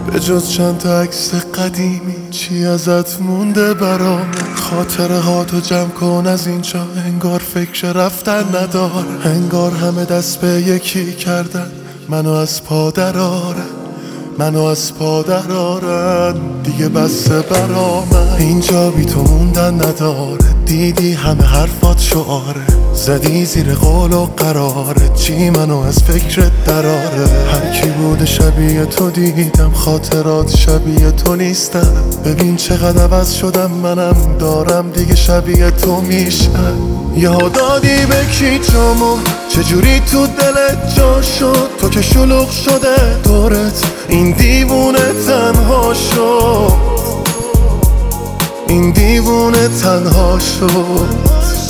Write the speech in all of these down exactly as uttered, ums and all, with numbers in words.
به جز چند تا عکس قدیمی چی ازت مونده برام؟ خاطره ها تو جمع کن از اینجا، انگار فکر رفتن نداره، انگار همه دست به یکی کردن منو از پا درارن، منو از پا درارن. دیگه بسه برامن، اینجا بی تو موندن نداره. دیدی همه حرفات شعاره، زدی زیر قول و قراره، چی منو از فکرت دراره. هر کی بوده شبیه تو دیدم، خاطرات شبیه تو نیستم. ببین چقدر عوض شدم، منم دارم دیگه شبیه تو میشم. یاد دادی به کی جامو، چجوری تو دلت جا شد؟ تو که شلوغ شده دورت، این دیوونه تنها شد، این دیوونه تنها شد.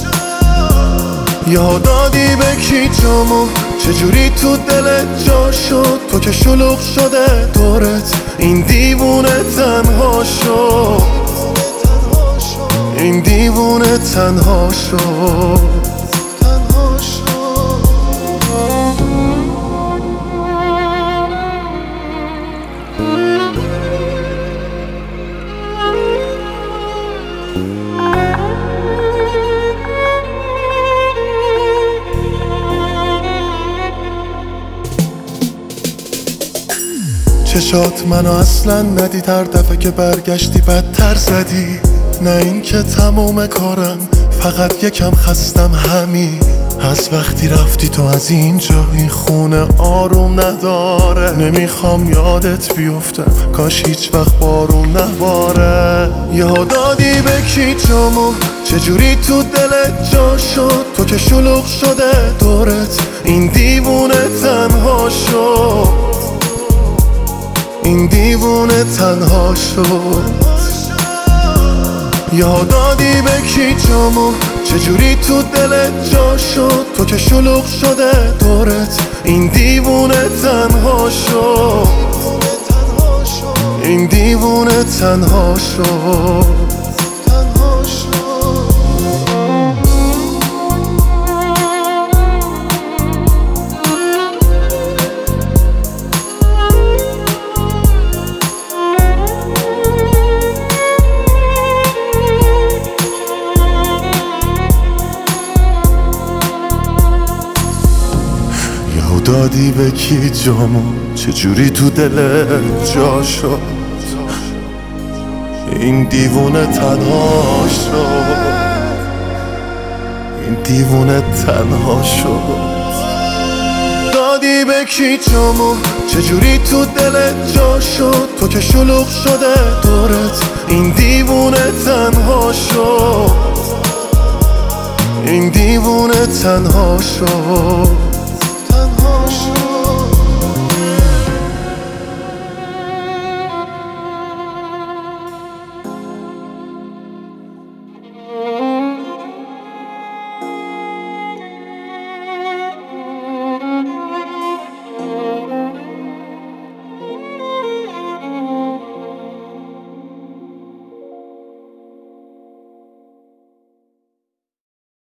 یاد دادی به کی جامو، چجوری تو دلت جا شد؟ تو که شلوغ شده دورت، این دیوونه تنها شد، این دیوونه تنها شد. چشات منو اصلا ندید، هر دفعه که برگشتی بدتر زدی. نه این که تموم کارم، فقط یکم خستم همین. از وقتی رفتی تو از اینجا، این خونه آروم نداره. نمیخوام یادت بیفتم، کاش هیچ وقت بارون نباره. یاد دادی به کی جامو، چجوری تو دلت جا شد؟ تو که شلوغ شده دورت، این دیوونه تنها شد، این دیوونه تنها شد. یاد دادی به کی جامو، چجوری تو دلت جا شد؟ تو که شلوغ شده دورت، این دیوونه تنها شد، این دیوونه تنها شد. دادی به کی جامو، چجوری تو دلت جا شد؟ این دیوونه تنها شد، این دیوونه تنها شد. دادی به کی جامو، چجوری تو دلت جا شد؟ تو که شلوغ شده دورت، این دیوونه تنها شد، این دیوونه تنها شد.